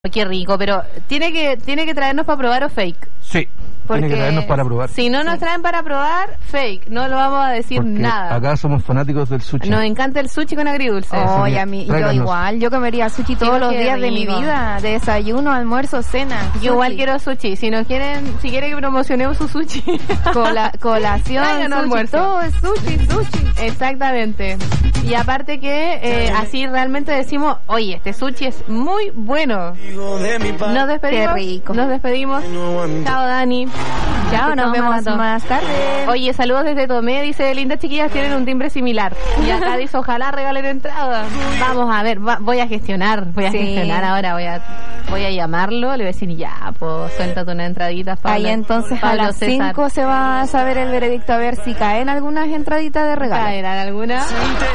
Qué rico, pero tiene que traernos para probar o fake. Sí. Porque tiene que traernos para probar. Si no nos traen para probar, fake. No lo vamos a decir porque nada. Acá somos fanáticos del sushi. Nos encanta el sushi con agridulce. Oye, a mí, yo igual. Yo comería sushi todos los días de mi vida. De desayuno, almuerzo, cena. Yo igual quiero sushi. Si quieren que promocionemos su sushi. Colación, sushi, almuerzo. Todo es sushi. Exactamente. Y aparte que así realmente decimos, oye, este sushi es muy bueno. Nos despedimos. Qué rico. Nos despedimos. Chao, Dani. Chao, nos vemos más tarde. Oye, saludos desde Tomé, dice, lindas chiquillas tienen un timbre similar. Y acá dice, ojalá regalen entrada. Vamos a ver, voy a gestionar ahora, voy a llamarlo, le voy a decir, ya, pues suéltate una entradita, Pablo. Ahí entonces Pablo a las César. 5 se va a saber el veredicto, a ver si caen algunas entraditas de regalo. ¿Caerán algunas?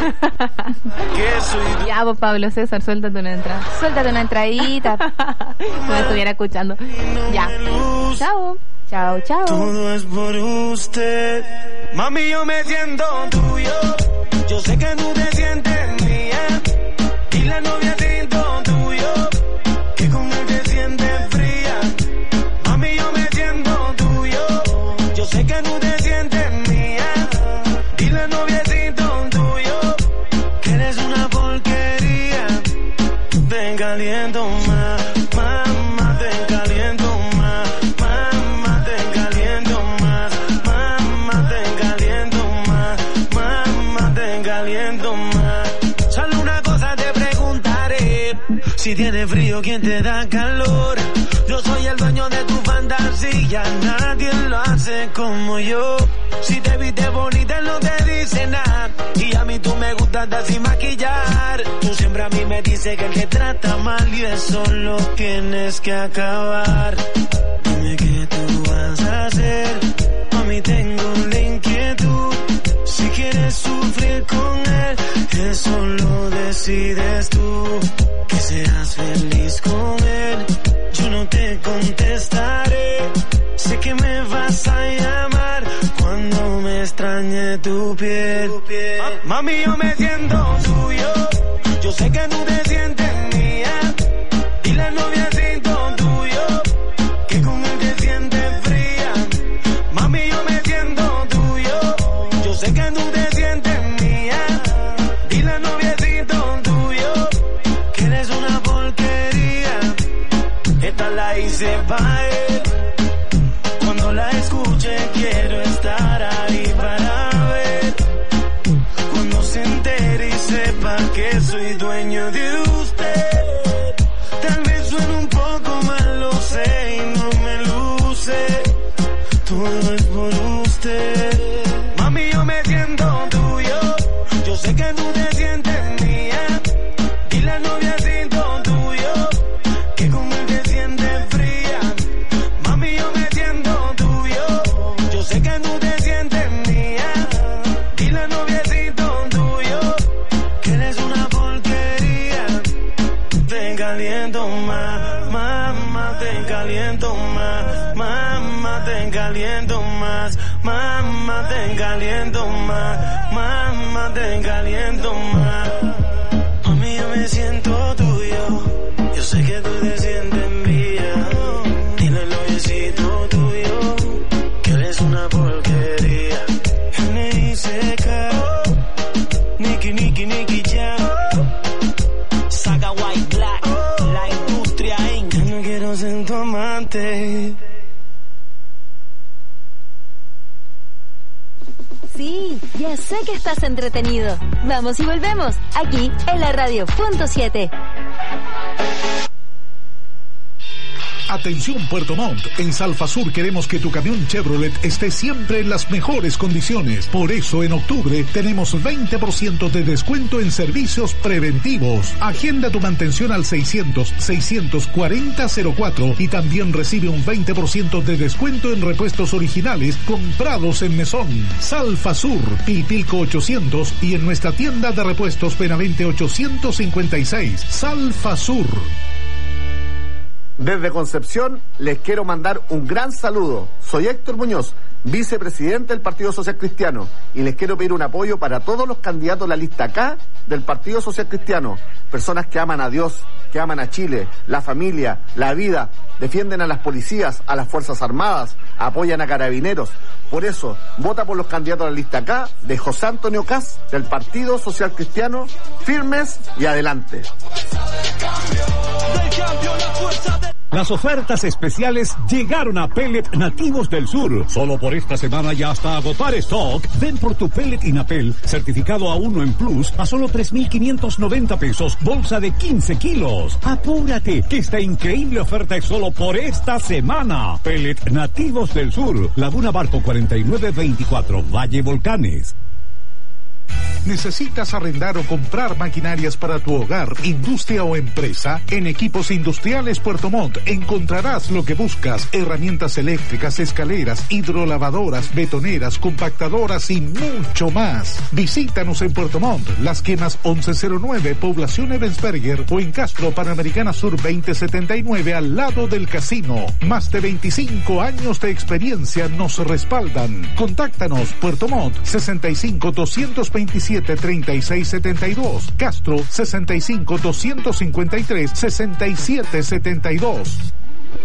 Ya, pues Pablo César, suéltate una entrada. Suéltate una entradita. No me estuviera escuchando. Ya. Chao. Chao, chao. Todo es por usted. Mami, yo me siento tuyo. Yo sé que tú te sientes mía. Y la novia siento tuyo. Que con él te sientes fría. Mami, yo me siento tuyo. Yo sé que tú te sientes mía. Y la novia siento tuyo. Que eres una porquería. Te caliento más. Mamá, te caliento más. Solo una cosa te preguntaré: si tienes frío, ¿quién te da calor? Yo soy el dueño de tu fantasía, nadie lo hace como yo. Si te viste bonita, él no te dice nada. Y a mí tú me gustas sin maquillar. Tú siempre a mí me dices que él te trata mal y eso lo tienes que acabar. Dime qué tú vas a hacer. Mami, tengo la inquietud. Si quieres sufrir con él, eso lo decides tú. Que seas feliz con él, yo no te contestaré. Sé que me vas a llamar cuando me extrañe tu piel. Mami, yo me siento tuyo. Yo sé que tú te sientes mía. Y la novia siento tuyo. Que con él te sientes fría. Mami, yo me siento tuyo. Yo sé que tú te sientes mía. Y la noviecito tuyo. Que eres una porquería. Esta la hice para él. Cuando la escuche quiero estar ahí para ver. Cuando se entere y sepa que soy dueño de usted. Tal vez suene un poco mal, lo sé y no me luce. Todo es por usted. Mami, yo me siento tuyo. Yo sé que tú te sientes mía. Y la novia siento tuyo. Que con él te sientes fría. Mami, yo me siento tuyo. Yo sé que tú te sientes mía. Y la novia siento tuyo. Que eres una porquería. Te caliento más. Mamá, te caliento más. Mamá, te caliento más. Mamá, te caliento más. Mamá, te caliento más. Mami, yo me siento tuyo. Yo sé que tú te sientes mía. Dile el noviecito tuyo que eres una porquería. N.I.C.K. Nicky Jam. Saga White Black. La industria Inc. Yo no quiero ser tu amante. Sí, ya sé que estás entretenido. Vamos y volvemos, aquí en la radio .7. Atención Puerto Montt, en Salfasur queremos que tu camión Chevrolet esté siempre en las mejores condiciones. Por eso en octubre tenemos 20% de descuento en servicios preventivos. Agenda tu mantención al 600-640-04 y también recibe un 20% de descuento en repuestos originales comprados en Mesón. Salfasur, Pilpilco 800 y en nuestra tienda de repuestos Benavente 856. Salfasur. Desde Concepción les quiero mandar un gran saludo. Soy Héctor Muñoz, vicepresidente del Partido Social Cristiano, y les quiero pedir un apoyo para todos los candidatos de la lista K del Partido Social Cristiano, personas que aman a Dios, que aman a Chile, la familia, la vida, defienden a las policías, a las Fuerzas Armadas, apoyan a carabineros. Por eso, vota por los candidatos de la lista K de José Antonio Kast del Partido Social Cristiano, firmes y adelante. Las ofertas especiales llegaron a Pellet Nativos del Sur. Solo por esta semana y hasta agotar stock, ven por tu pellet Inapel, certificado A1 en Plus, a solo 3,590 pesos, bolsa de 15 kilos. Apúrate, que esta increíble oferta es solo por esta semana. Pellet Nativos del Sur, Laguna Barco 4924, Valle Volcanes. ¿Necesitas arrendar o comprar maquinarias para tu hogar, industria o empresa? En Equipos Industriales Puerto Montt encontrarás lo que buscas: herramientas eléctricas, escaleras, hidrolavadoras, betoneras, compactadoras y mucho más. Visítanos en Puerto Montt, Las Quemas 1109, Población Ebensberger, o en Castro, Panamericana Sur 2079, al lado del casino. Más de 25 años de experiencia nos respaldan. Contáctanos: Puerto Montt 65 227 3672, Castro 65 253 6772.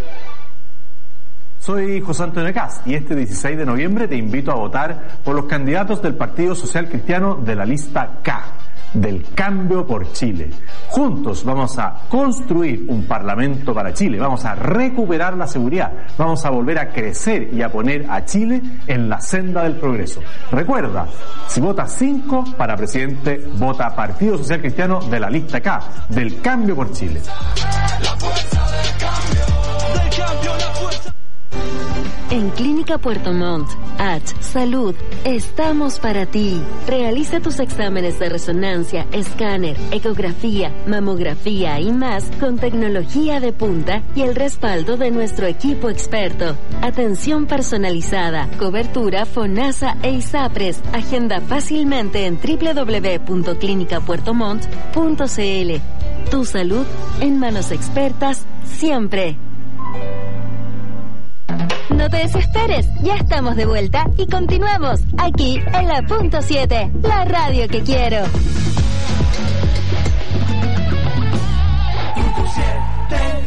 Soy José Antonio Kast y este 16 de noviembre te invito a votar por los candidatos del Partido Social Cristiano de la lista K, del Cambio por Chile. Juntos vamos a construir un parlamento para Chile, vamos a recuperar la seguridad, vamos a volver a crecer y a poner a Chile en la senda del progreso. Recuerda, si votas 5 para presidente, vota Partido Social Cristiano de la lista K, del Cambio por Chile. La fuerza del cambio, la fuerza. En Clínica Puerto Montt, Salud, estamos para ti. Realiza tus exámenes de resonancia, escáner, ecografía, mamografía y más con tecnología de punta y el respaldo de nuestro equipo experto. Atención personalizada, cobertura FONASA e ISAPRES. Agenda fácilmente en www.clinicapuertomont.cl. Tu salud en manos expertas siempre. No te desesperes, ya estamos de vuelta y continuamos aquí en la Punto 7, la radio que quiero. Punto 7.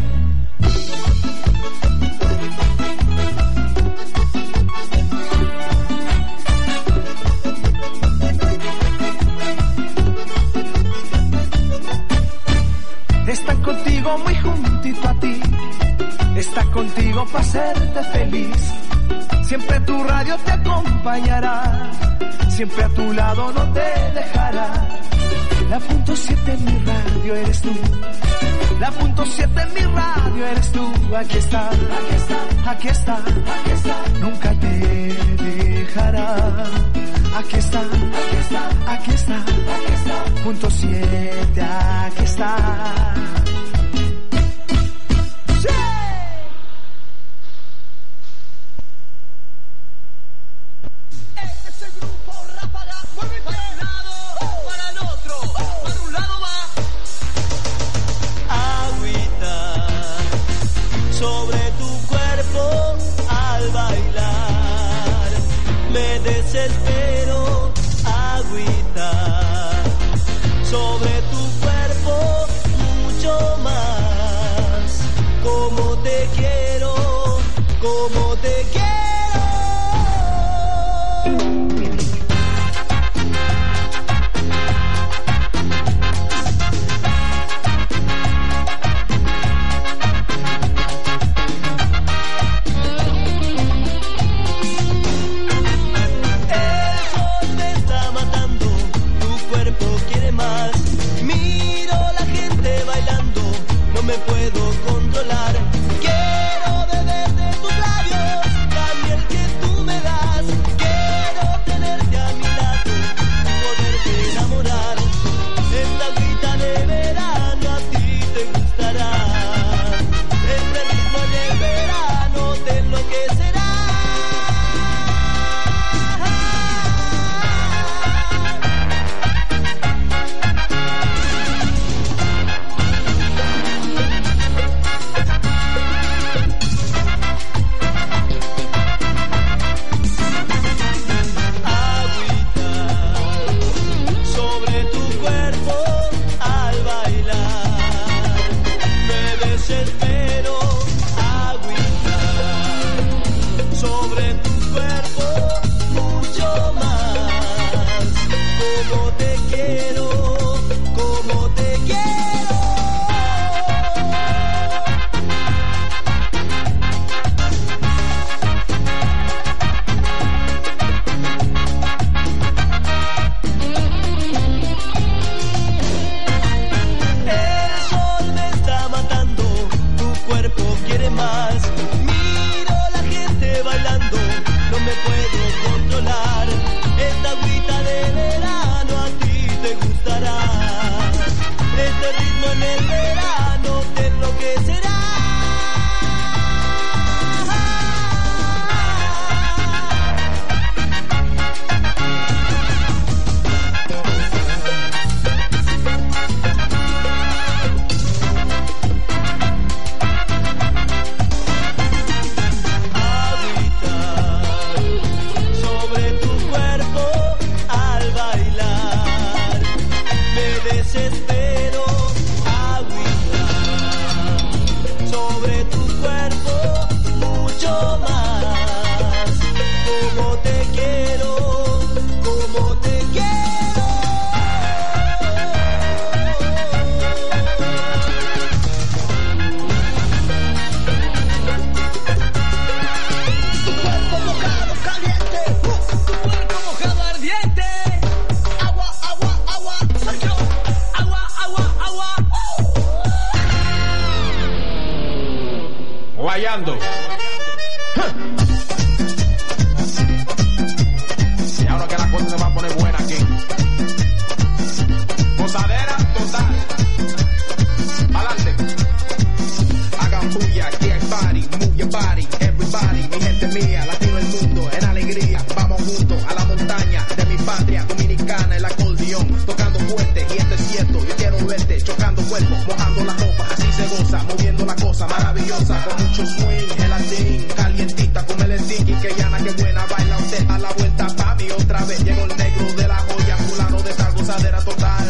Están contigo muy juntito a ti, está contigo para hacerte feliz. Siempre tu radio te acompañará, siempre a tu lado no te dejará. La Punto 7 en mi radio eres tú, la Punto 7 en mi radio eres tú. Aquí está, aquí está, aquí está, aquí está, nunca te dejará. Aquí está, aquí está, aquí está, aquí está, Punto 7, aquí está. ¡Sí! Ese grupo Ráfaga mueve para un lado, para el otro, para un lado va. Agüita sobre tu cuerpo al bailar, me desespero. Agüita sobre tu cuerpo mucho más. Como te quiero, como te quiero. Me puedo controlar, quiero beber de tus labios, la miel que tú me das, quiero tenerte a mi lado, poderte enamorar, esta agüita de verano a ti te gustará, este ritmo de verano te enloquecerá. más. Miro la gente bailando, no me puedo controlar. Esta agüita de verano a ti te gustará. Este ritmo en el verano te enloquecerá. Desespero, agüita sobre tu cuerpo, mucho más. Como te quiero, como te quiero. Tu cuerpo mojado, caliente, tu cuerpo mojado, ardiente. Agua, agua, agua, soy yo. Guayando. Y ahora que la cosa se va a poner buena aquí. Gozadera total. Adelante. Hagan bulla, get body, move your body, everybody. Mi gente mía, latino el mundo, en alegría. Vamos juntos a la montaña de mi patria dominicana, el acordeón, tocando fuerte, y esto es cierto, yo quiero verte, chocando cuerpos, mojando las ropas, así se goza, moviendo la cosa maravillosa, con mucho swing, gelatín, calientita, con el sticky, que llana, que buena, baila usted, a la vuelta pa' mí otra vez, llegó el negro de la joya, fulano de esta gozadera total.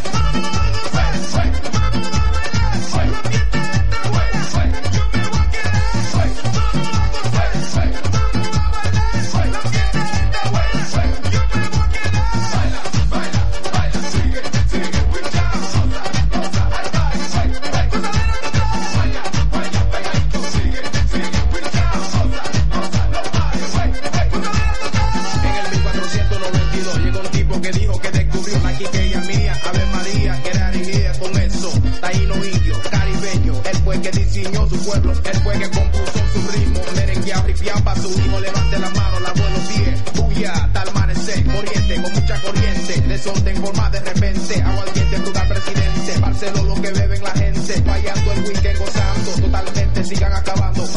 Él fue que compuso su ritmo, merengueado, ripiado pa' su hijo, levante la mano, la vuelo pie, bulla, hasta el amanecer, corriente, con mucha corriente, desorden forma de repente, aguardiente, brutal presidente, Barceló lo que beben la gente, fallando el weekend, gozando, totalmente, sigan acabando.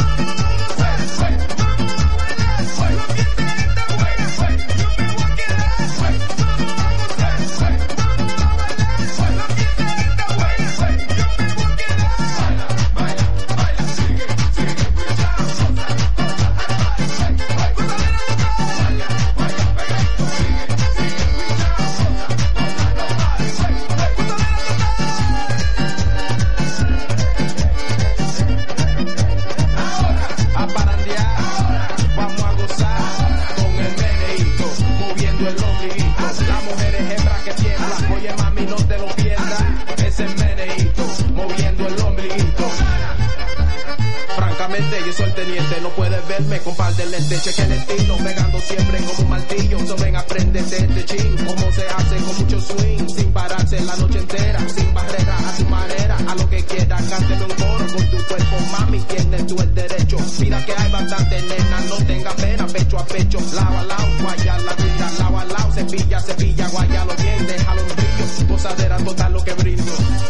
Yo soy el teniente, no puedes verme con par de lentes. Cheque el estilo, pegando siempre como un martillo. So ven, aprende de este chin, cómo se hace con mucho swing, sin pararse la noche entera, sin barrera, a su manera, a lo que quiera, cánteme un coro con tu cuerpo, mami, tienes tú el derecho. Mira que hay bastante nena, no tenga pena, pecho a pecho, lado a lado, guaya la vida, lado a lado, cepilla, cepilla, guayalo bien, déjalo en brillo, gozadera total lo que brindo.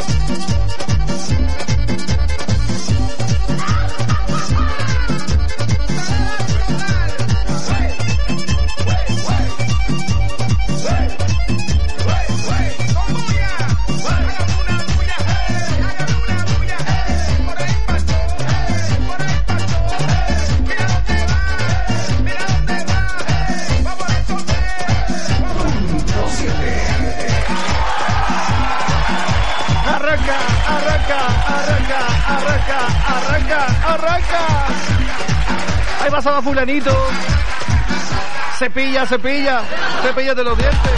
Ahí pasaba fulanito. Cepilla de los dientes.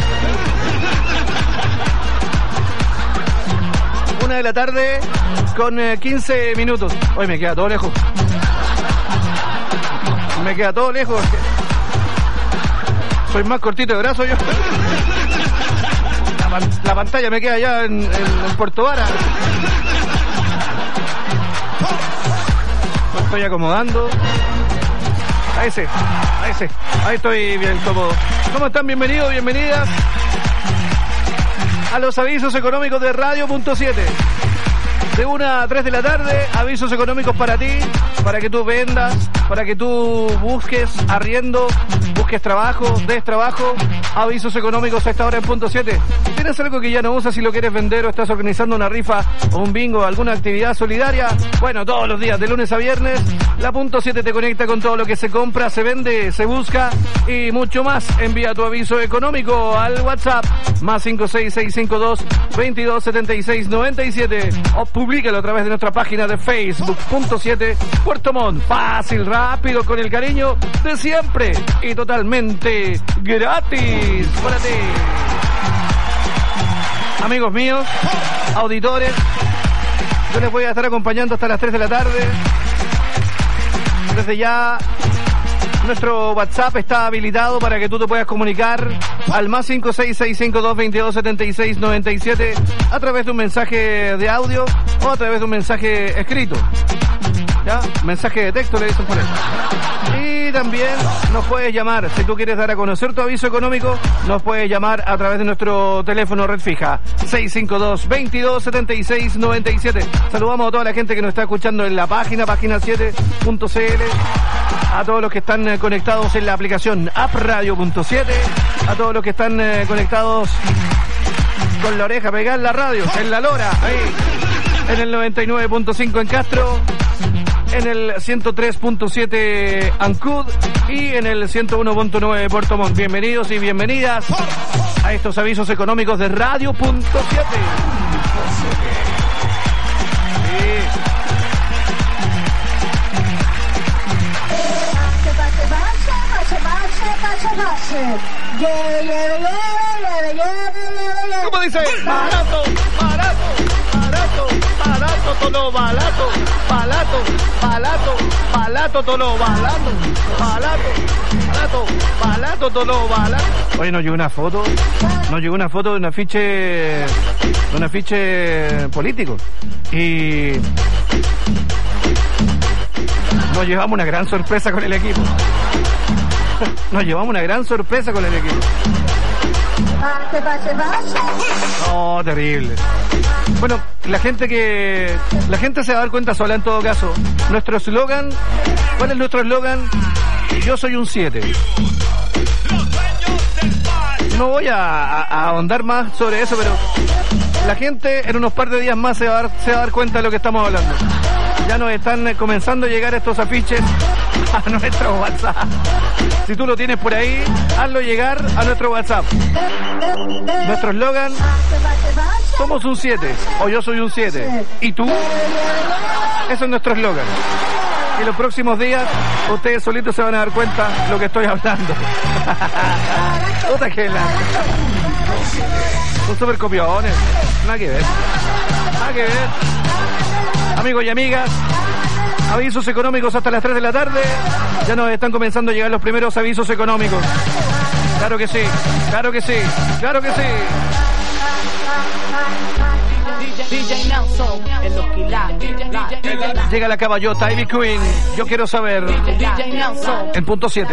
1 de la tarde con 15 minutos. Hoy me queda todo lejos. Soy más cortito de brazo yo. La pantalla me queda allá en Puerto Vara. estoy acomodando. Ahí estoy bien cómodo. ¿Cómo están? Bienvenidos, bienvenidas a los avisos económicos de Radio.7. De 1 a 3 de la tarde, avisos económicos para ti, para que tú vendas, para que tú busques arriendo, busques trabajo, des trabajo. Avisos económicos a esta hora en Punto 7. ¿Tienes algo que ya no usas y lo quieres vender o estás organizando una rifa o un bingo, alguna actividad solidaria? Bueno, todos los días, de lunes a viernes, la Punto 7 te conecta con todo lo que se compra, se vende, se busca y mucho más. Envía tu aviso económico al WhatsApp más 56652 227697 o publícalo a través de nuestra página de Facebook, Punto 7 Puerto Montt. Fácil, rápido, con el cariño de siempre y totalmente gratis para ti. Amigos míos, auditores, yo les voy a estar acompañando hasta las 3 de la tarde. Desde ya, nuestro WhatsApp está habilitado para que tú te puedas comunicar al más 56652 227697 a través de un mensaje de audio o a través de un mensaje escrito. ¿Ya? Mensaje de texto le dicen por eso. Y también nos puedes llamar, si tú quieres dar a conocer tu aviso económico, nos puedes llamar a través de nuestro teléfono red fija 652-2276-97. Saludamos a toda la gente que nos está escuchando en la página 7.cl, a todos los que están conectados en la aplicación App Radio.7, a todos los que están conectados con la oreja pegada en la radio, en la lora, ahí, en el 99.5 en Castro, en el 103.7 Ancud y en el 101.9 Puerto Montt. Bienvenidos y bienvenidas a estos avisos económicos de Radio.7. ¿Cómo dice? Barato, barato, barato, barato, todo barato, barato, barato, barato, todo barato, barato, barato, barato, todo barato. Oye, nos llegó una foto de un afiche político y nos llevamos una gran sorpresa con el equipo. No, terrible. Bueno, la gente se va a dar cuenta sola en todo caso. Nuestro eslogan, ¿cuál es nuestro eslogan? Yo soy un 7. No voy a ahondar más sobre eso, pero la gente en unos par de días más se va a dar cuenta de lo que estamos hablando. Ya nos están comenzando a llegar estos afiches a nuestro WhatsApp. Si tú lo tienes por ahí, hazlo llegar a nuestro WhatsApp. Nuestro eslogan: somos un 7 o yo soy un 7. ¿Y tú? Eso es nuestro eslogan. Y los próximos días ustedes solitos se van a dar cuenta lo que estoy hablando. Puta que la... Son súper copiones. Nada que ver. Amigos y amigas, avisos económicos hasta las 3 de la tarde. Ya nos están comenzando a llegar los primeros avisos económicos. Claro que sí, claro que sí, claro que sí. Llega la caballota Ivy Queen. Yo quiero saber. En Punto 7.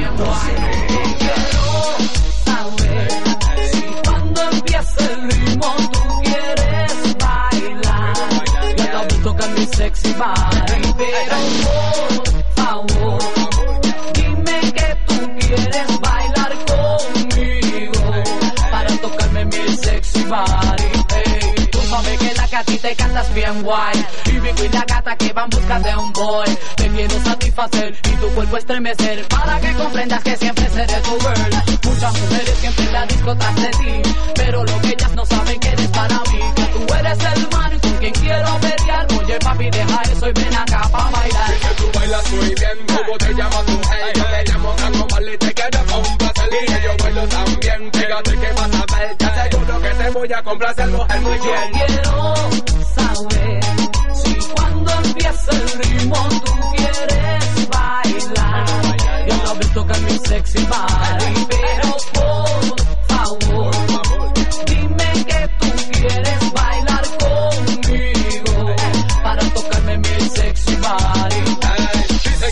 Cuando empieza el ritmo tú quieres bailar. Ya te visto tocar mi sexy body, pero por favor dime que tú quieres bailar conmigo para tocarme mi sexy body. Tú sabes que la Katy te cantas bien guay y Vico y la gata que van busca de un boy. Te quiero satisfacer y tu cuerpo estremecer para que comprendas que siempre seré tu girl. Muchas mujeres siempre en la disco tras de ti, pero lo que ellas no saben que eres para mí, que tú eres el man con quien quiero pelear. Oye papi, deja eso y ven acá pa' bailar. Que tú bailas muy bien, ¿cómo te llamas tú? Hey, yo te llamo Tango Mal y te quiero complacer. Y yo bailo también, fíjate que vas a ver. Te aseguro que te voy a complacer, mujer, muy bien. Yo quiero saber si cuando empieza el ritmo tú quieres bailar. Yo la vez tocar mi sexy body, pero por favor dime que tú quieres bailar conmigo para tocarme mi sexy body.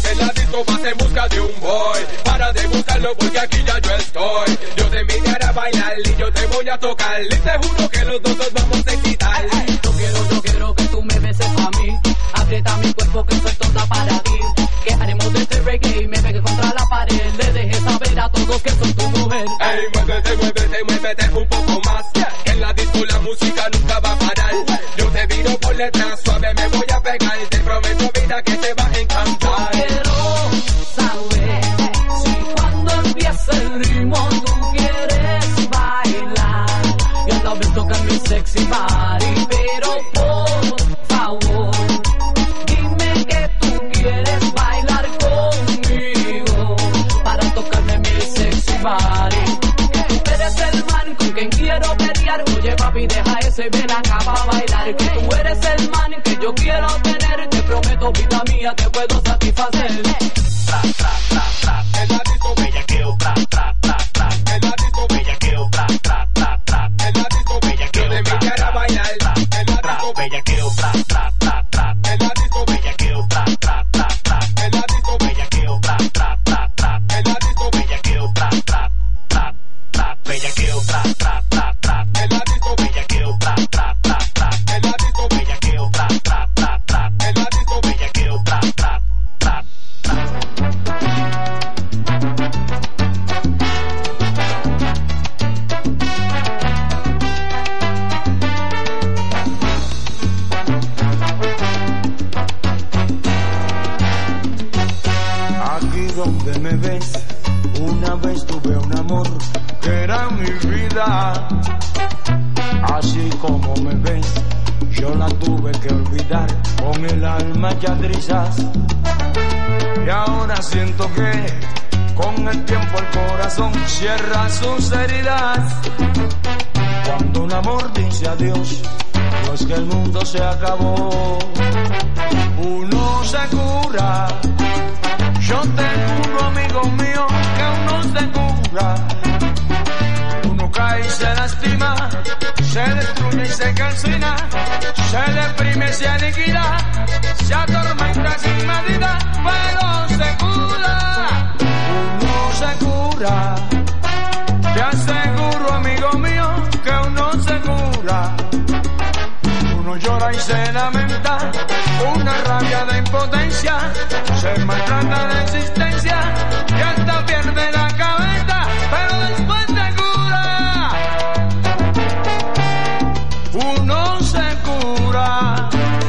En la disco vas en busca de un boy. Para de buscarlo porque aquí ya yo estoy. Yo te invité a bailar y yo te voy a tocar. Y te juro que los dos nos vamos a excitar. Yo quiero que tú me beses a mí. Aprieta mi cuerpo que soy toda para ti. Que haremos de este reggae y me pegue contra la pared. Le dejes saber a todos que soy tu mujer. Ey, muévete, muévete, muévete un poco más. En la disco la música nunca va a parar. Yo te viro por detrás, suave me voy a pegar. Te prometo vida que te va a encantar. Quiero saber si cuando empiece el ritmo tú quieres bailar. Y a la vez tocar mi sexy body. Pero por favor, dime que tú quieres bailar conmigo. Para tocarme mi sexy body. Tú eres el man con quien quiero pelear. Oye papi, deja ese ven acá para bailar. Que tú eres el man que yo quiero tener. Te prometo vida mía te puedo satisfacer. Tra, tra, tra, tra. En la disco bellaqueo, tra, tra, tra, tra. En la disco bellaqueo, tra, tra, tra, tra. En la disco bellaqueo, de mi cara bailar. En la disco bellaqueo, tra, tra, tra, tra. En la disco bellaqueo, tra, tra, tra, tra. En la disco bellaqueo, tra, tra, tra, tra. En la disco bellaqueo, tra, tra, tra, tra. Bellaqueo, tra, tra, tra, tra. En la disco bellaqueo, tra, tra, tra, tra. En la disco bellaqueo, tra, tra, tra, tra. En la disco bellaqueo, tra, tra, tra, tra. Aquí donde me ves, una vez tuve un amor que era mi vida. Así como me ves, yo la tuve que olvidar con el alma ya trizas. Y ahora siento que con el tiempo el corazón cierra sus heridas. Cuando un amor dice adiós, no es que el mundo se acabó. Uno se cura. Yo tengo un amigo mío que aún no se cura. Uno cae y se lastima, se destruye y se calcina, se deprime, se aniquila, se atormenta sin medida, pero se cura. Uno se cura. Te aseguro, amigo mío, que uno se cura. Uno llora y se lamenta, una rabia de impotencia, se maltrata de existencia y hasta pierde la cabeza, pero después se cura. Uno se cura.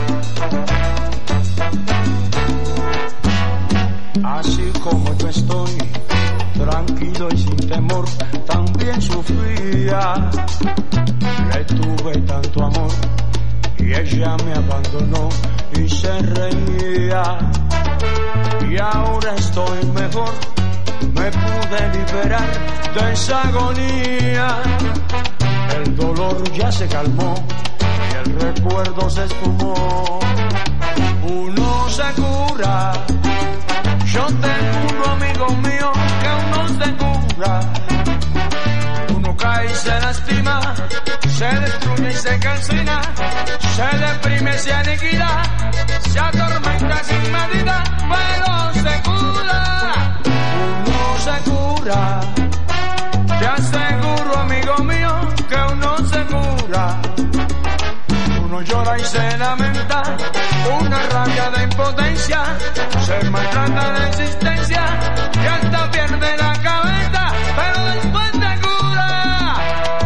Así como yo estoy, tranquilo y sin temor, también sufría. Le tuve tanto amor y ella me abandonó y se reía. Y ahora estoy mejor, me pude liberar de esa agonía. El dolor ya se calmó y el recuerdo se esfumó. Uno se cura. Yo tengo un amigo mío que aún no se cura. Uno cae y se lastima, se destruye y se calcina, se deprime, se aniquila, se atormenta sin medida, pero se cura. Uno se cura. Te aseguro, amigo mío, que uno se cura. Uno llora y se lamenta, una rabia de impotencia, se maltrata de existencia y hasta pierde la cabeza, pero después se cura.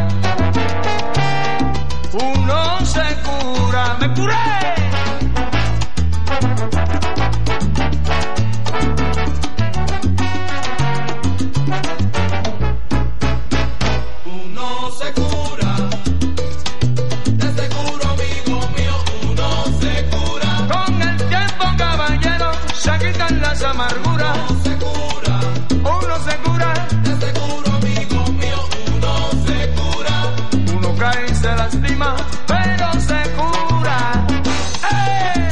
Uno se cura. ¡Me curé! Uno se cura. Te seguro, amigo mío, uno se cura. Con el tiempo, caballero, se quitan las amarguras. Uno se cura. Uno se cura. Te seguro, amigo mío, uno se cura. Uno cae y se lastima, pero se cura. ¡Eh!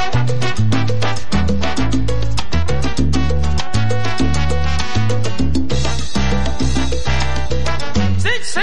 Sí, sí.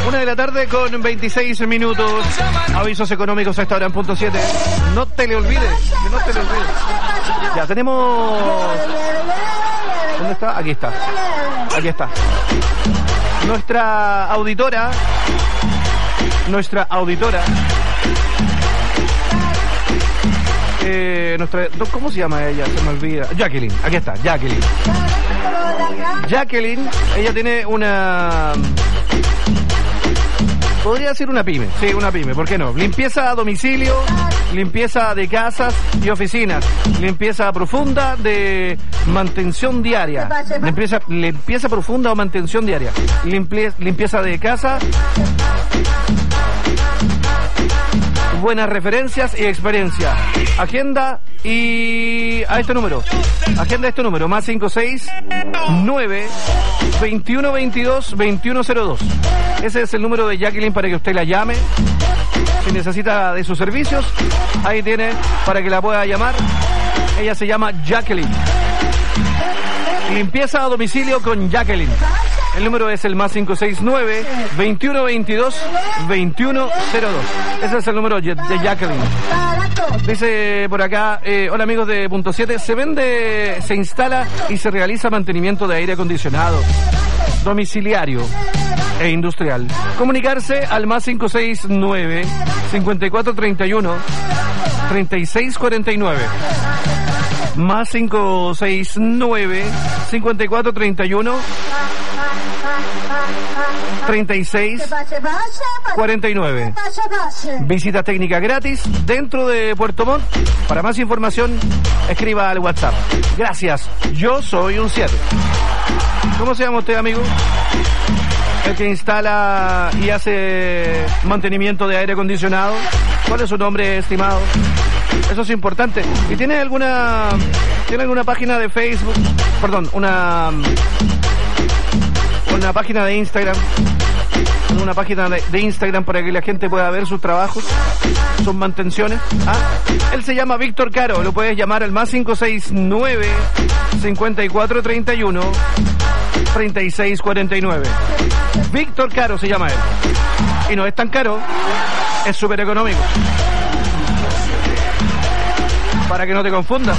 1 de la tarde con 26 minutos. Avisos económicos a esta hora en punto 7. No te le olvides, que no te le olvides. Ya tenemos... ¿Dónde está? Aquí está. Aquí está. Nuestra auditora. ¿Cómo se llama ella? Se me olvida. Jacqueline, aquí está, Jacqueline. Ella tiene una... Podría ser una pyme, sí, una pyme, ¿por qué no? Limpieza a domicilio, limpieza de casas y oficinas, limpieza profunda de mantención diaria, limpieza profunda o mantención diaria, limpieza de casa, buenas referencias y experiencia. Agenda este número, más 569 2122 2102. Ese es el número de Jacqueline para que usted la llame. Si necesita de sus servicios, ahí tiene para que la pueda llamar. Ella se llama Jacqueline. Limpieza a domicilio con Jacqueline. El número es el más 569 2122 2102. Ese es el número de Jacqueline. Dice por acá, hola amigos de punto 7, se instala y se realiza mantenimiento de aire acondicionado, domiciliario e industrial. Comunicarse al más 569 5431 3649. Más 569 5431 3649. Visita técnica gratis dentro de Puerto Montt. Para más información, escriba al WhatsApp. Gracias, yo soy un 7. ¿Cómo se llama usted, amigo? El que instala y hace mantenimiento de aire acondicionado. ¿Cuál es su nombre, estimado? Eso es importante. ¿Y tiene alguna página de Facebook? Perdón, una página de Instagram. Una página de Instagram para que la gente pueda ver sus trabajos, sus mantenciones. Él se llama Víctor Caro. Lo puedes llamar al más 569 5431 3649. Víctor Caro se llama él. Y no es tan caro, es súper económico. Para que no te confundas.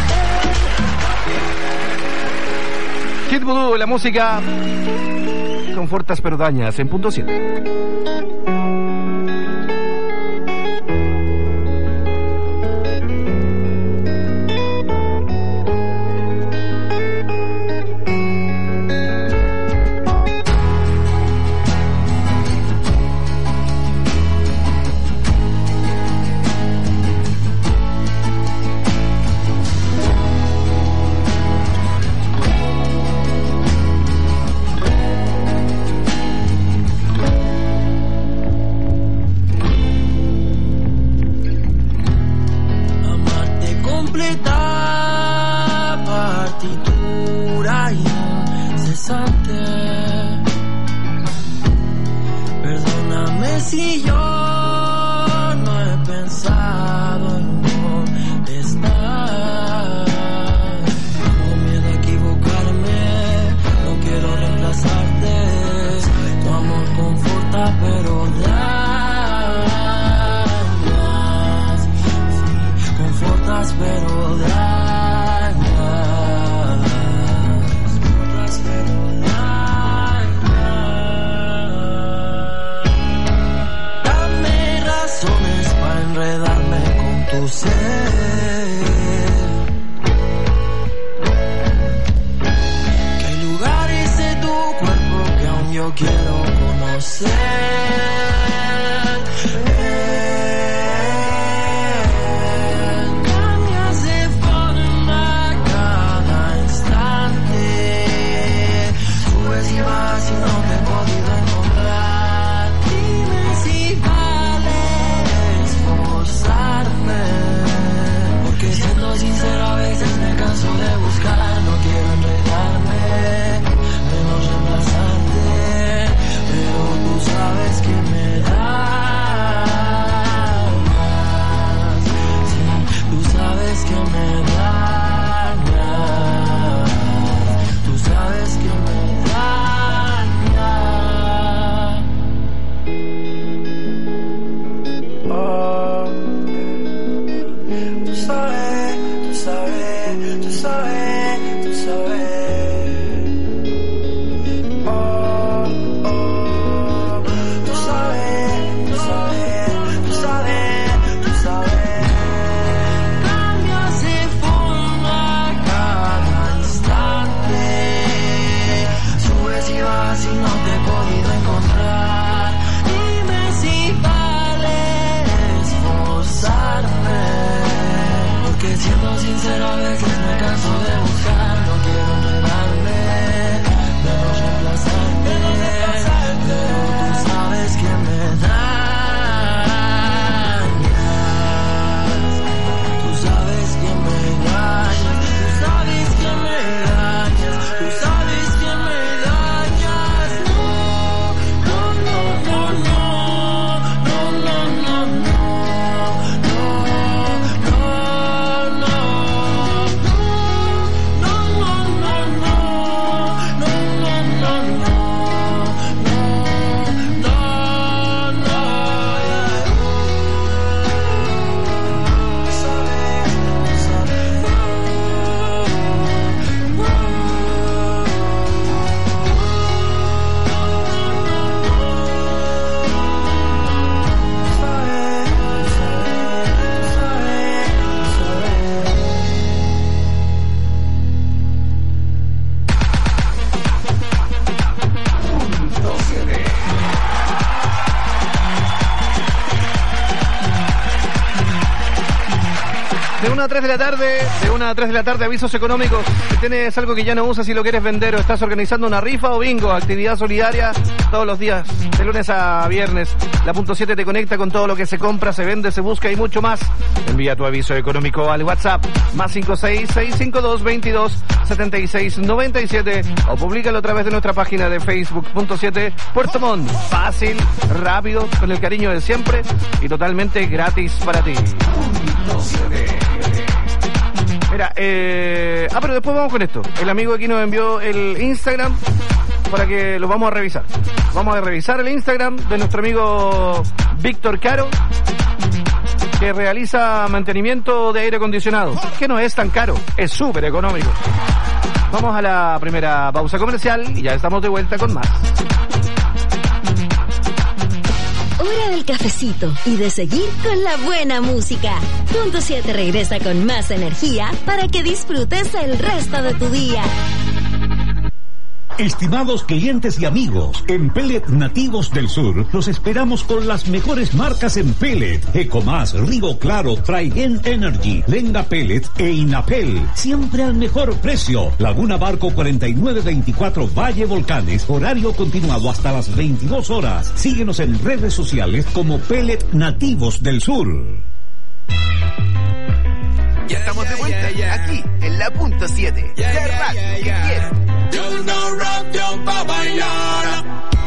Kid Voodoo, la música Confortas pero dañas en punto 7. Si yo no he pensado en contestar, tengo miedo a equivocarme, no quiero reemplazarte. Tu amor conforta pero dañas, sí, confortas pero dañas, confortas pero enredarme con tu ser. Que hay lugares de tu cuerpo que aún yo quiero conocer. Cambias de forma cada instante. Subes y vas y no te he podido encontrar. Dime si porque siendo sincero a veces me canso de buscar. No quiero enredarme, menos reemplazarte, pero tú sabes casi no te he podido encontrar. Dime si vale esforzarme, porque siendo sincero a veces me canso de buscar. No quiero enredarme, menos reemplazarte, pero tú sabes que me dañas. Tú sabes que me engañas, tú sabes que me engañas, tú sabes que me dañas. No, no, no, no, no, no, no, no, no, no, no. De 1 a 3 de la tarde, avisos económicos. Si tienes algo que ya no usas y lo quieres vender, o estás organizando una rifa o bingo, actividad solidaria todos los días, de lunes a viernes. La punto 7 te conecta con todo lo que se compra, se vende, se busca y mucho más. Envía tu aviso económico al WhatsApp más 56652227697 o públicalo a través de nuestra página de Facebook. Punto 7 Puerto Montt. Fácil, rápido, con el cariño de siempre y totalmente gratis para ti. Mira, pero después vamos con esto. El amigo aquí nos envió el Instagram para que lo vamos a revisar. Vamos a revisar el Instagram de nuestro amigo Víctor Caro, que realiza mantenimiento de aire acondicionado, que no es tan caro, es súper económico. Vamos a la primera pausa comercial y ya estamos de vuelta con más. Hora del cafecito y de seguir con la buena música. Punto 7 regresa con más energía para que disfrutes el resto de tu día. Estimados clientes y amigos, en Pellet Nativos del Sur los esperamos con las mejores marcas en pellet: Ecomás, Río Claro, Traigen Energy, Lenga Pellet e Inapel. Siempre al mejor precio. Laguna Barco 4924 Valle Volcanes. Horario continuado hasta las 22 horas. Síguenos en redes sociales como Pellet Nativos del Sur. Ya estamos de vuelta aquí en la punto 7. Ya radio que quiero. Yo no rock yo pa' bailar.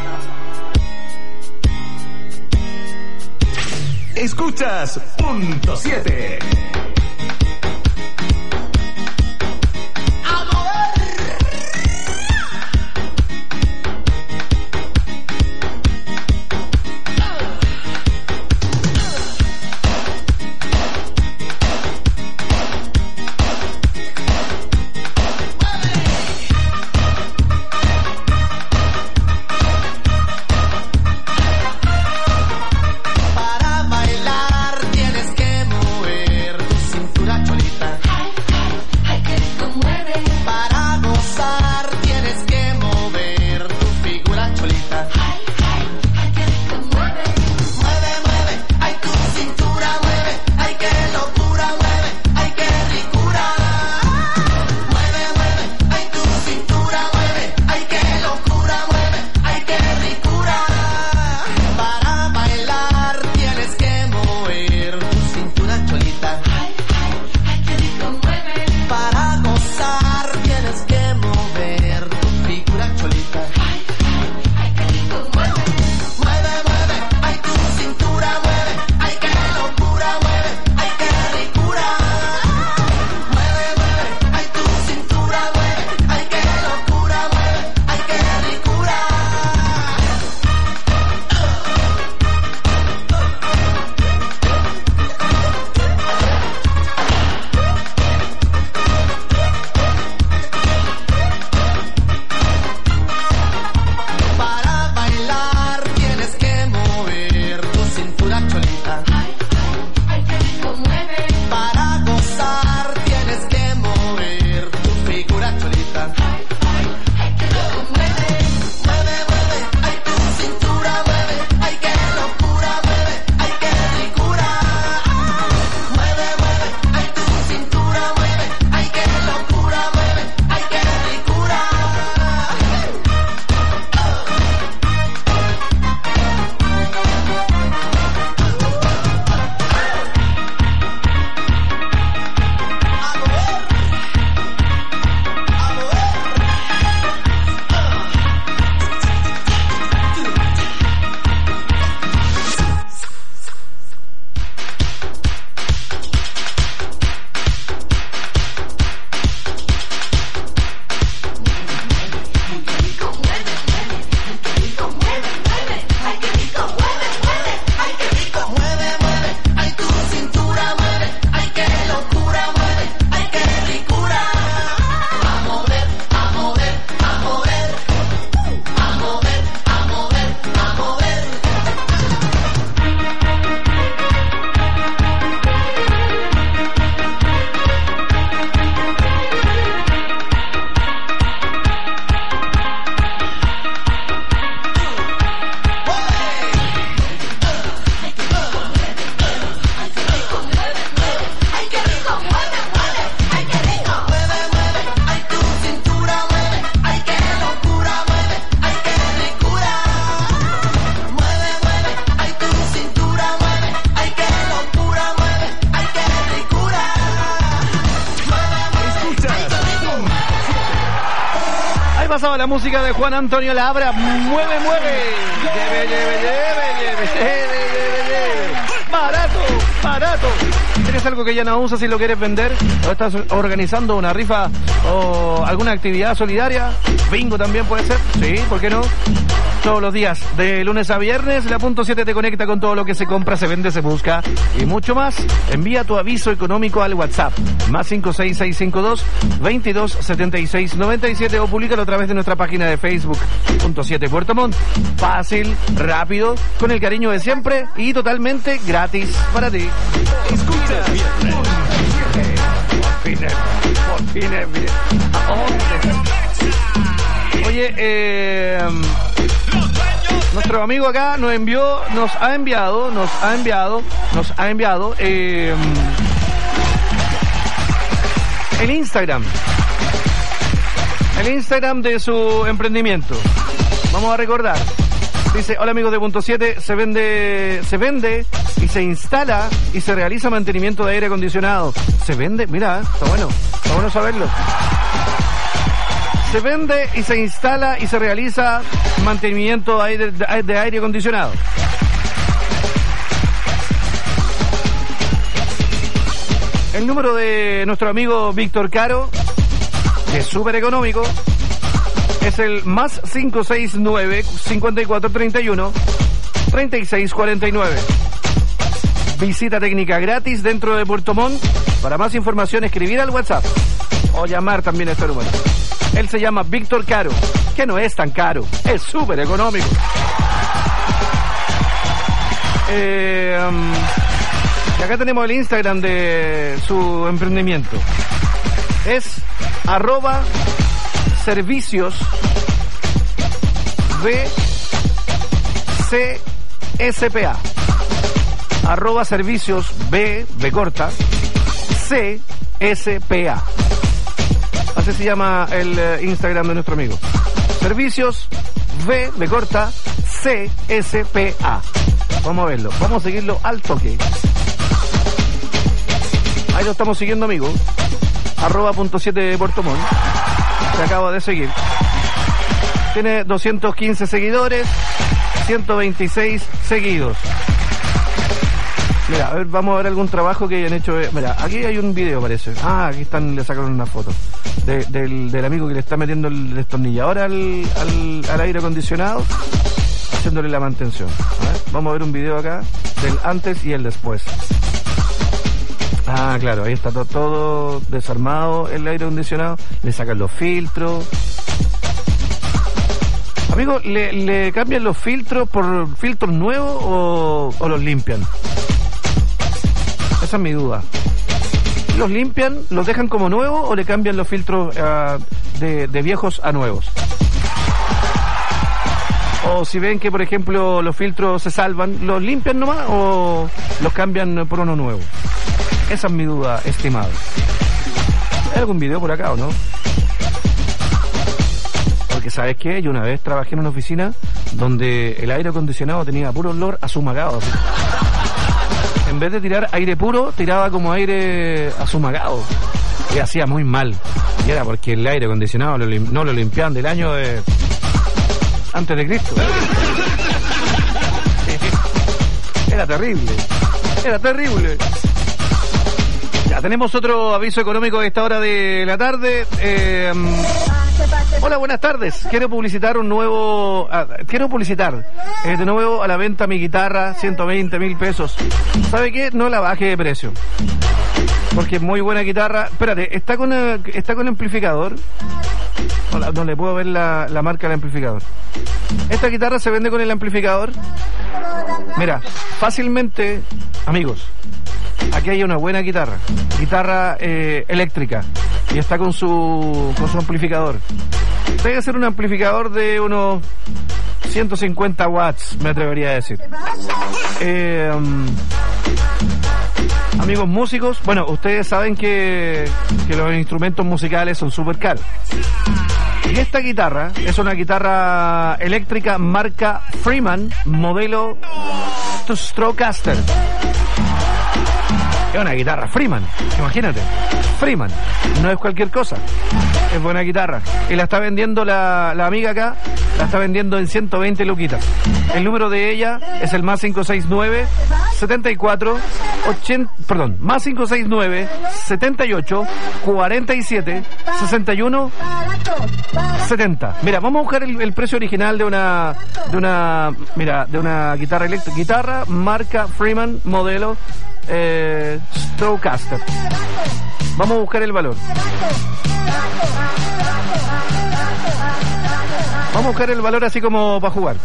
Escuchas punto 7. Para bailar tienes que mover tus Ahí pasaba la música de Juan Antonio Labra. Mueve, mueve. Lleve. Barato. ¿Tienes algo que ya no usas y lo quieres vender? ¿O estás organizando una rifa o alguna actividad solidaria? Bingo también puede ser. Sí, ¿por qué no? Todos los días, de lunes a viernes, la punto 7 te conecta con todo lo que se compra, se vende, se busca y mucho más. Envía tu aviso económico al WhatsApp, más 56652-227697 o públicalo a través de nuestra página de Facebook, punto 7 Puerto Montt. Fácil, rápido, con el cariño de siempre y totalmente gratis para ti. Escucha. Por fin es bien. Oye, nuestro amigo acá nos ha enviado el Instagram de su emprendimiento. Vamos a recordar. Dice, hola amigos de Punto 7, se vende y se instala y se realiza mantenimiento de aire acondicionado. Se vende, mira, está bueno saberlo. Se vende y se instala y se realiza mantenimiento de aire acondicionado. El número de nuestro amigo Víctor Caro, que es súper económico, es el más 569-5431-3649. Visita técnica gratis dentro de Puerto Montt. Para más información, escribir al WhatsApp o llamar también a este número. Él se llama Víctor Caro, que no es tan caro, es súper económico. Y acá tenemos el Instagram de su emprendimiento. Es @servicios BCSPA. @servicios B corta CSPA. Así se llama el Instagram de nuestro amigo. Servicios B corta CSPA. Vamos a verlo, vamos a seguirlo al toque. Ahí lo estamos siguiendo, amigo. punto 7 Puerto Montt. Se acaba de seguir. Tiene 215 seguidores, 126 seguidos. Mira, a ver, vamos a ver algún trabajo que hayan hecho. Mira, aquí hay un video, parece. Ah, aquí le sacaron una foto del amigo que le está metiendo el destornillador al aire acondicionado, haciéndole la mantención. A ver, vamos a ver un video acá del antes y el después. Ah, claro, ahí está todo desarmado el aire acondicionado. Le sacan los filtros. Amigo, ¿le cambian los filtros por filtros nuevos o los limpian? Esa es mi duda. ¿Los limpian, los dejan como nuevos o le cambian los filtros de viejos a nuevos? O si ven que, por ejemplo, los filtros se salvan, ¿los limpian nomás o los cambian por uno nuevo? Esa es mi duda, estimado. ¿Hay algún video por acá o no? Porque ¿sabes qué? Yo una vez trabajé en una oficina donde el aire acondicionado tenía puro olor a zumagado. Así. En vez de tirar aire puro, tiraba como aire azumagado. Y hacía muy mal. Y era porque el aire acondicionado no lo limpiaban del año de antes de Cristo. Era terrible. Ya tenemos otro aviso económico a esta hora de la tarde. Hola, buenas tardes. Quiero publicitar de nuevo a la venta mi guitarra, 120,000 pesos. ¿Sabe qué? No la baje de precio, porque es muy buena guitarra. Espérate, ¿está con amplificador? No le puedo ver la marca del amplificador. Esta guitarra se vende con el amplificador. Mira, fácilmente, amigos, aquí hay una buena guitarra eléctrica, y está con su amplificador. Debe ser un amplificador de unos 150 watts, me atrevería a decir. Amigos músicos, bueno, ustedes saben que los instrumentos musicales son súper caros. Y esta guitarra es una guitarra eléctrica marca Freeman, modelo Stratocaster. Es una guitarra Freeman, imagínate. Freeman, no es cualquier cosa. Es buena guitarra. Y la está vendiendo la amiga acá, la está vendiendo en 120 luquitas. El número de ella es el más 569 74 80, perdón, más 569 78 47 61 70. Mira, vamos a buscar el precio original de una guitarra eléctrica, guitarra marca Freeman, modelo Stratocaster. Vamos a buscar el valor. Vamos a buscar el valor así como para jugar.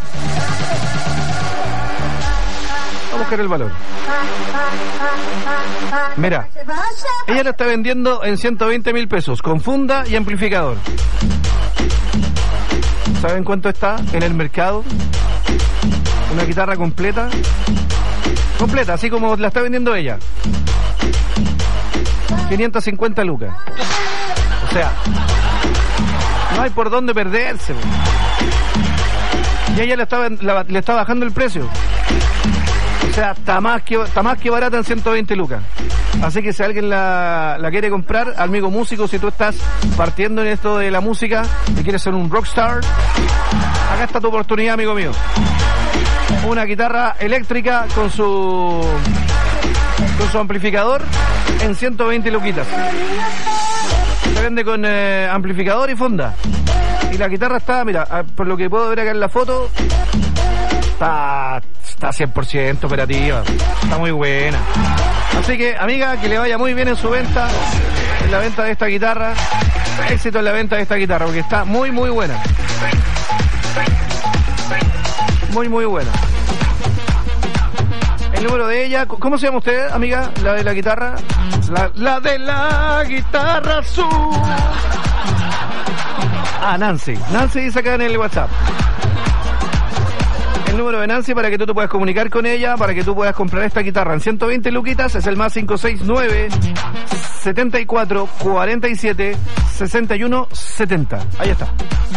Vamos a buscar el valor. Mira, ella la está vendiendo en 120.000 pesos, con funda y amplificador. ¿Saben cuánto está en el mercado? Una guitarra completa. Completa, así como la está vendiendo ella. 550 lucas. O sea, no hay por dónde perderse. Y ella le está bajando el precio. O sea, está más que barata en 120 lucas. Así que si alguien la quiere comprar, amigo músico, si tú estás partiendo en esto de la música y quieres ser un rockstar, acá está tu oportunidad, amigo mío. Una guitarra eléctrica con su amplificador en 120 luquitas. Se vende con amplificador y funda. Y la guitarra está, mira, por lo que puedo ver acá en la foto, está 100% operativa. Está muy buena. Así que, amiga, que le vaya muy bien en su venta, en la venta de esta guitarra. Éxito en la venta de esta guitarra, porque está muy, muy buena. Muy, muy buena. El número de ella, ¿cómo se llama usted, amiga? La de la guitarra. La de la guitarra azul. Ah, Nancy. Nancy dice acá en el WhatsApp. El número de Nancy para que tú te puedas comunicar con ella, para que tú puedas comprar esta guitarra en 120 luquitas, es el más 569 74 47 61 70. Ahí está.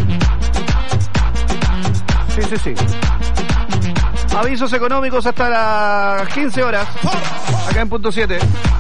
Sí. Avisos económicos hasta las 15 horas, acá en punto 7.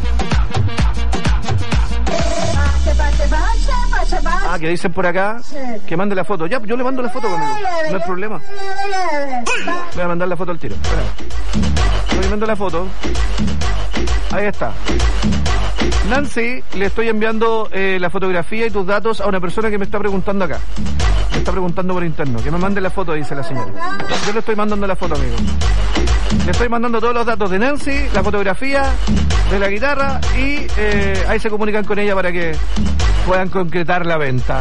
Ah, que dicen por acá que mande la foto. Ya, yo le mando la foto conmigo, no hay problema. Voy a mandar la foto al tiro. Voy a mandar la foto. Ahí está. Nancy, le estoy enviando la fotografía y tus datos a una persona que me está preguntando acá. Me está preguntando por interno. Que me mande la foto, dice la señora. Yo le estoy mandando la foto, amigo. Le estoy mandando todos los datos de Nancy, la fotografía de la guitarra y ahí se comunican con ella para que puedan concretar la venta.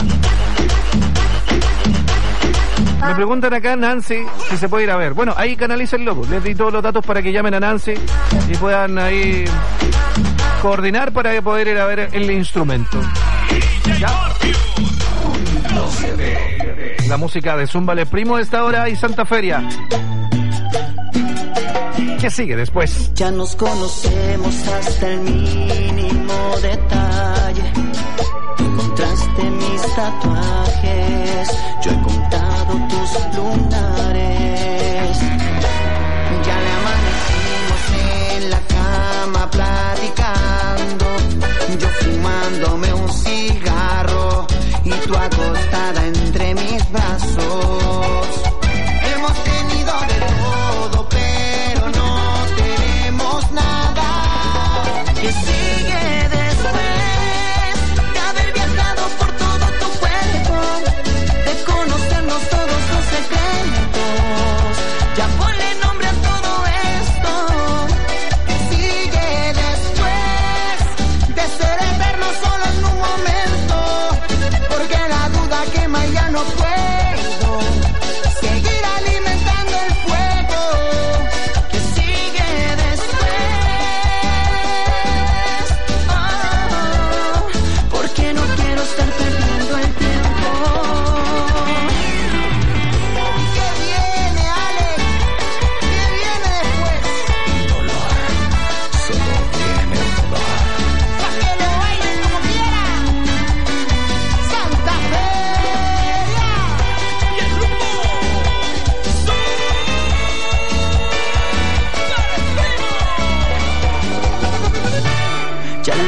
Me preguntan acá, Nancy, si se puede ir a ver. Bueno, ahí canalícenlo. Les di todos los datos para que llamen a Nancy y puedan ahí coordinar para poder ir a ver el instrumento. ¿Ya? La música de Zúmbale Primo de esta hora y Santa Feria. ¿Qué sigue después? Ya nos conocemos hasta el mínimo detalle. Encontraste mis tatuajes, yo he contado tus lunares. Ya le amanecimos en la cama platicando, yo fumándome un cigarro y tú acostada entre mis brazos. Hemos tenido de todo, pero no tenemos nada. ¿Qué sigue después de haber viajado por todo tu cuerpo, de conocer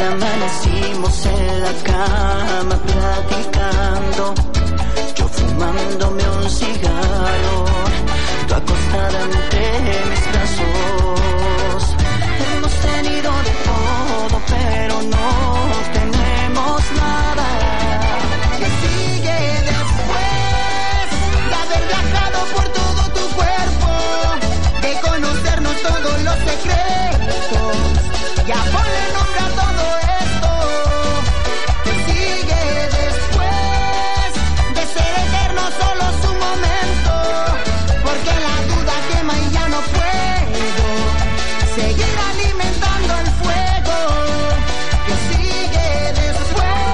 amanecimos en la cama platicando, yo fumándome un cigarro, tú acostada entre mis brazos. Hemos tenido de todo, pero no tenemos nada. ¿Qué sigue después de haber viajado por todo tu cuerpo, de conocernos todos los secretos? Ya ponle nombre a todo esto. ¿Qué sigue después de ser eterno solo su momento? Porque la duda quema y ya no puedo seguir alimentando el fuego. ¿Qué sigue después?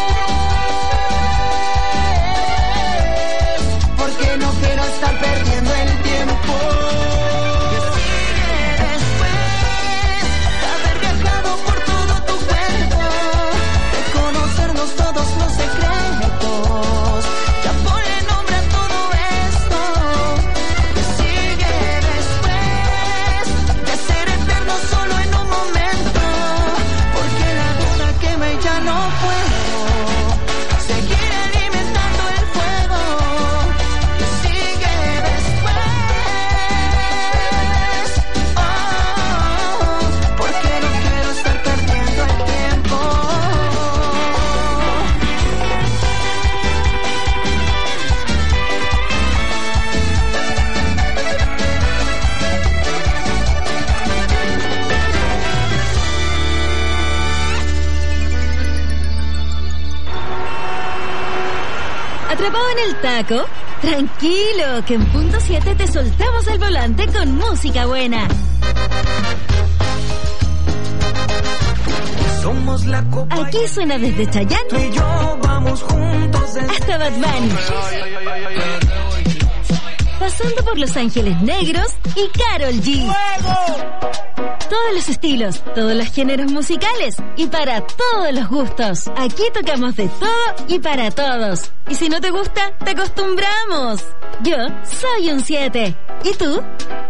Porque no quiero estar perdiendo el tiempo. ¿Qué sigue después de haber viajado por todo tu cuerpo, de conocernos todos los secretos? Ya ponle nombre a todo esto. ¿Qué sigue después de ser eterno solo en un momento? Porque la duda quema y ya no puedo seguir alimentando el fuego. ¿Qué sigue después? Porque no quiero estar perdiendo el tiempo. ¿Atrapado en el taco? Tranquilo, que en punto 7 te soltamos el volante con música buena. Somos la copa. Aquí suena desde Chayanne Tú y yo vamos juntos hasta Bad Bunny, pasando por Los Ángeles Negros y Karol G. Todos los estilos, todos los géneros musicales y para todos los gustos. Aquí tocamos de todo y para todos. Y si no te gusta, te acostumbramos. Yo soy un 7. ¿Y tú?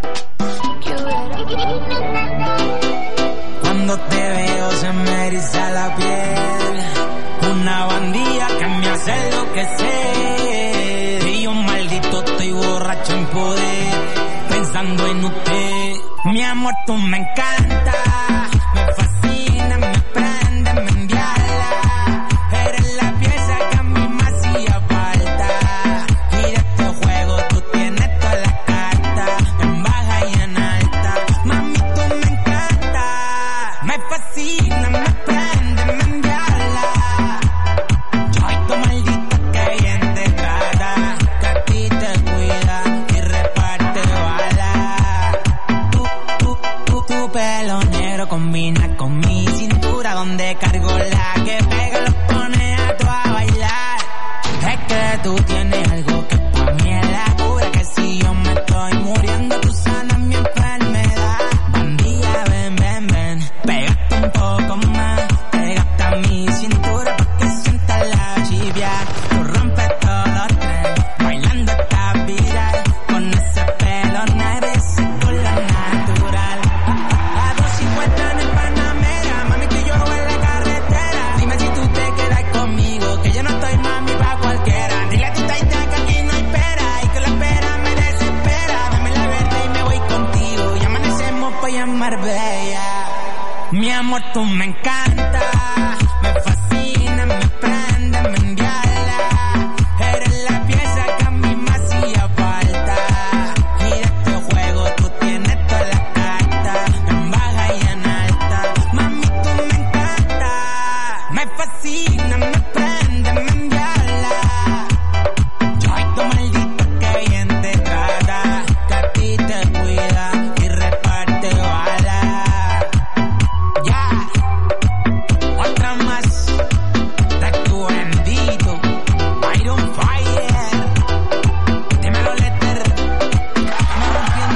Cuando te veo se me eriza la piel, una bandilla que me hace enloquecer. Y yo maldito estoy borracho en poder, pensando en usted. Mi amor, tú me encanta, me fascina, me prende, me enviala. Eres la pieza que a mí me hacía falta. Y de este juego tú tienes todas las cartas, en baja y en alta. Mami, tú me encanta, me fascina, me prende, me enviala. Ay, tu maldita que bien te trata, que a ti te cuida y reparte balas. Tu pelo negro combina con mi cintura, donde cargo la que pega los pone a tu a bailar. Es que tú tienes algo que pa' mí es la cura, que si yo me estoy muriendo tú sanas mi enfermedad. Bandilla, ven, ven, ven, pégate un poco más, pégate a mi cintura pa' que sientas la chivia. Tú rompes todos los tren, bailando esta viral, con ese pelo negro y ese culo natural. A 250 en el Panamera, mami, tú y yo en la carretera. Dime si tú te quedas conmigo, que yo no estoy mami pa' cualquiera. Dile a tu taita que aquí no hay pera, y que la espera me desespera. Dame la verde y me voy contigo, y amanecemos pa' en Marbella. Mi amor, tú me encanta, me fascina, me prende, me enviala. Eres la pieza que a mí me hacía falta. Y de este juego tú tienes todas las cartas, en baja y en alta. Mami, tú me encanta, me fascina, me prende, me enviala. Ay, tu maldito que bien te trata, que a ti te cuida y reparte balas. Ya, otra más de tu bendito Byron Fire. Dímelo, Letter. Estamos rompiendo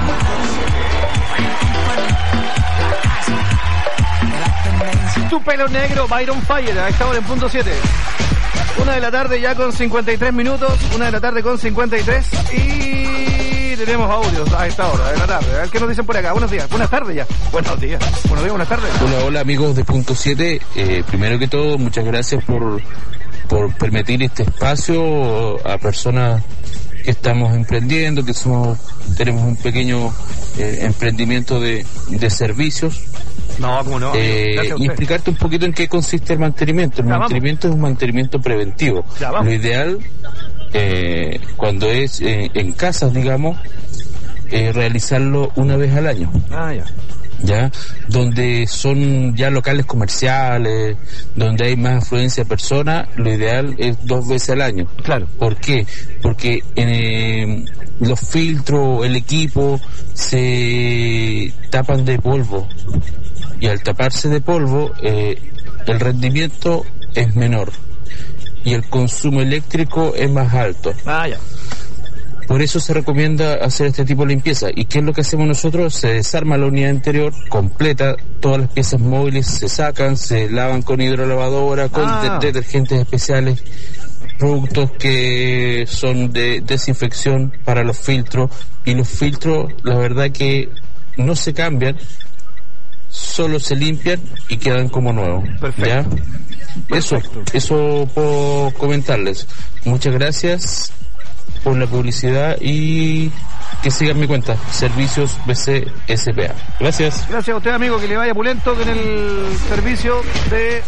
la casa de las tendencias. Tu pelo negro, Byron Fire. Ahí estamos en punto 7. 1 de la tarde ya con 53 minutos. 1 de la tarde con 53. Y tenemos audios a esta hora de la tarde. A ver qué nos dicen por acá. Buenos días, buenas tardes ya. Buenos días, buenas tardes. Hola amigos de Punto 7. Primero que todo, muchas gracias por permitir este espacio a personas que estamos emprendiendo, que tenemos un pequeño emprendimiento de servicios. No, ¿cómo no? Y explicarte un poquito en qué consiste el mantenimiento. El mantenimiento es un mantenimiento preventivo. Lo ideal, cuando es en casas, digamos, realizarlo una vez al año. Ya, donde son ya locales comerciales, donde hay más afluencia de personas, lo ideal es 2 veces al año. Claro. ¿Por qué? Porque los filtros, el equipo se tapan de polvo, y al taparse de polvo el rendimiento es menor y el consumo eléctrico es más alto. Por eso se recomienda hacer este tipo de limpieza. ¿Y qué es lo que hacemos nosotros? Se desarma la unidad interior completa, todas las piezas móviles se sacan, se lavan con hidrolavadora, con detergentes especiales, productos que son de desinfección para los filtros, y los filtros, la verdad que no se cambian, solo se limpian y quedan como nuevos. Perfecto. ¿Ya? Eso puedo comentarles. Muchas gracias por la publicidad y que sigan mi cuenta, Servicios BC SPA. Gracias. Gracias a usted, amigo, que le vaya pulento con el servicio de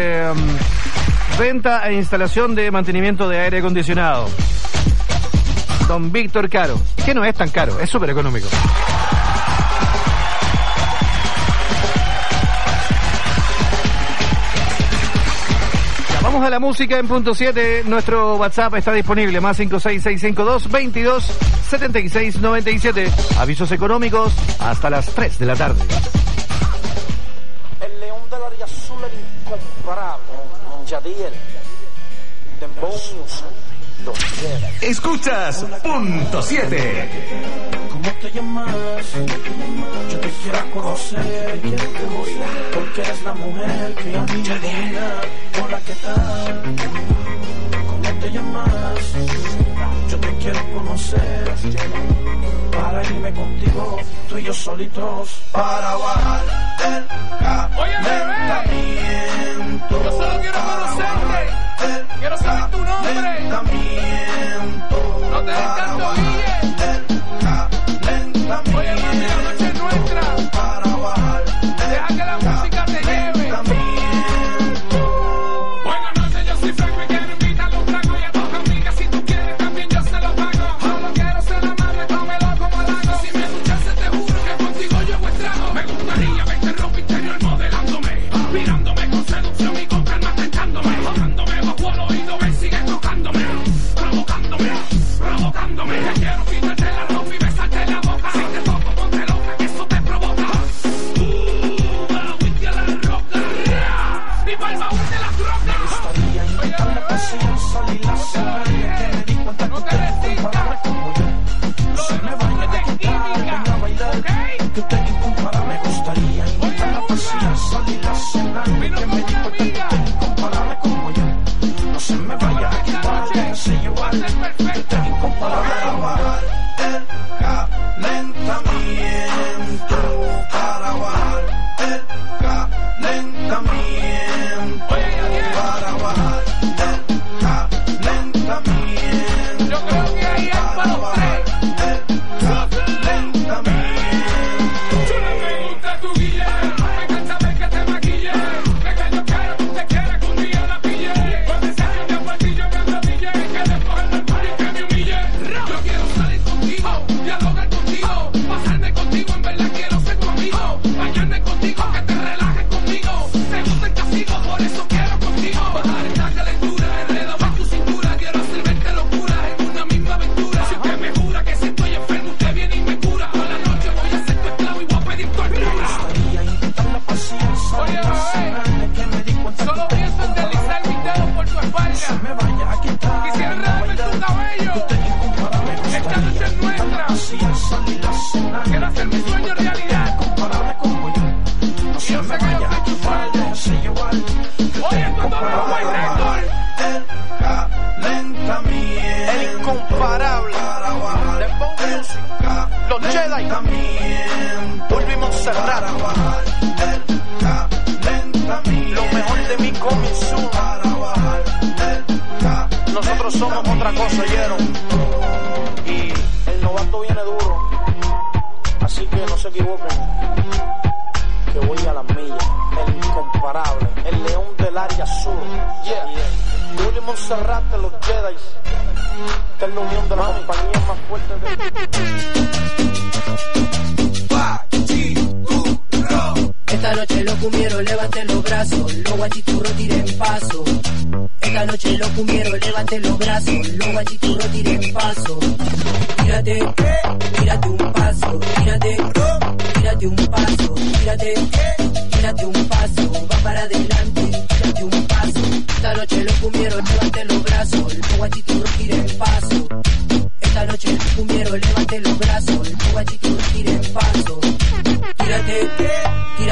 venta e instalación de mantenimiento de aire acondicionado. Don Víctor Caro, que no es tan caro, es súper económico. Vamos a la música en Punto 7. Nuestro WhatsApp está disponible, más 56652-227697. Avisos económicos hasta las 3 de la tarde. El león de la área azul, el incomparable Yadiel Dembow Music. Escuchas Punto 7. ¿Cómo te llamas? Yo te quiero conocer, porque eres la mujer que a mí me domina. Hola, ¿qué tal? ¿Cómo te llamas? Yo te quiero conocer, para irme contigo, tú y yo solitos, para bajar el calentamiento. Yo solo quiero conocerte, quiero saber tu nombre. No te des tanto guille. Oye, mami, la noche es nuestra. Deja que la música te lleve. Buenas noches, yo soy Franco y quiero invitarle un trago y a tus amigas. Si tú quieres también yo se lo pago. Solo quiero ser amable, tómelo como lago. Si me escuchas te juro que contigo yo hago estrago. Me gustaría verte en ropa interior modelándome, mirándome con seducción y con calma tentándome, tocándome bajo el oído, ven sigue tocándome, provocándome. Te quiero quitarte la ropa y besarte la boca. Si te toco ponte loca que eso te provoca. Whisky a la roca y pa'l baúl de las drogas. Me gustaría invitar la pasión, salir la cena, que me di cuenta que usted es incomparable como yo. No se me vaya de quitar, venga a bailar, que usted es incomparable. Me gustaría invitar la pasión, salir la cena, que me di cuenta que usted es incomparable como yo. No se me vaya a quitar, déjese llevar, que usted es incomparable. Para bajar el calentamiento, para bajar el calentamiento, para bajar el calentamiento. Yo creo que ahí es para los tres. Chula, me gusta tu guille, me encanta ver que te maquille, que yo quiero, tú te quieres que un día la pille. Cuando se haga un pasillo me arrodille, que después el party que me humille. Yo quiero salir contigo, dialogar contigo, pasarme contigo, en verdad quiero ser tu amigo, bañarme contigo, que te relajes conmigo, te gusta el castigo, por eso quiero contigo, bajar esta calentura, enredado en tu cintura, quiero hacer verte locura en una misma aventura. Si usted me jura que si estoy enfermo usted viene y me cura, toda la noche voy a ser tu esclavo y voy a pedir tu ayuda. Oye, bebé, solo pienso en deslizar mis dedos por tu espalda, quisiera enredarme en tu cabello. Esta noche es nuestra. Quiero hacer mi sueño realidad. Y yo sé que yo soy tu fan. Oye, esto es todo lo White Record. El incomparable Dembow Music, los Jedi, Bulbi Montserrat, lo mejor de mí coming soon. Nosotros somos otra cosa, ¿oyeron? Y el novato viene duro, así que no se equivoquen, que voy a las millas, el incomparable, el león del área sur. Yeah, Bulbi Montserrat de los Jedi. Esta es la unión de la compañía más fuerte Esta noche los cumbieros levanten los brazos, los guachiturros tiren paso. Esta noche los cumbieros levanten los brazos, los guachiturros tiren paso. Tírate un paso, tírate un paso, tírate un paso, va para adelante, tírate un paso. Esta noche los cumbieros levanten los brazos, los guachiturros tiren paso. Esta noche los cumbieros levanten los brazos, los guachiturros